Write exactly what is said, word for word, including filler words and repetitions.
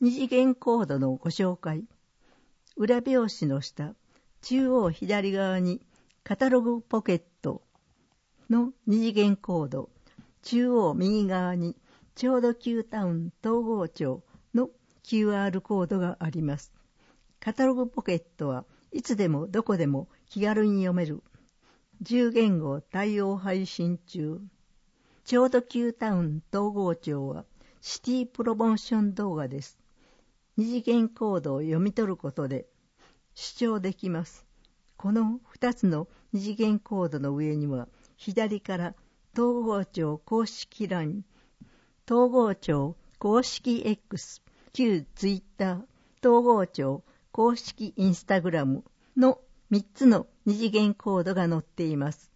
二次元コードのご紹介。裏表紙の下、中央左側にカタログポケットの二次元コード、中央右側にちょうど Q タウン東郷町の キューアール コードがあります。カタログポケットはいつでもどこでも気軽に読める。じゅう言語対応配信中。ちょうど Q タウン東郷町はシティプロモーション動画です。二次元コードを読み取ることで視聴できます。このふたつの二次元コードの上には左から東郷町公式 ライン、東郷町公式 X、旧 Twitter、東郷町公式インスタグラムのみっつの二次元コードが載っています。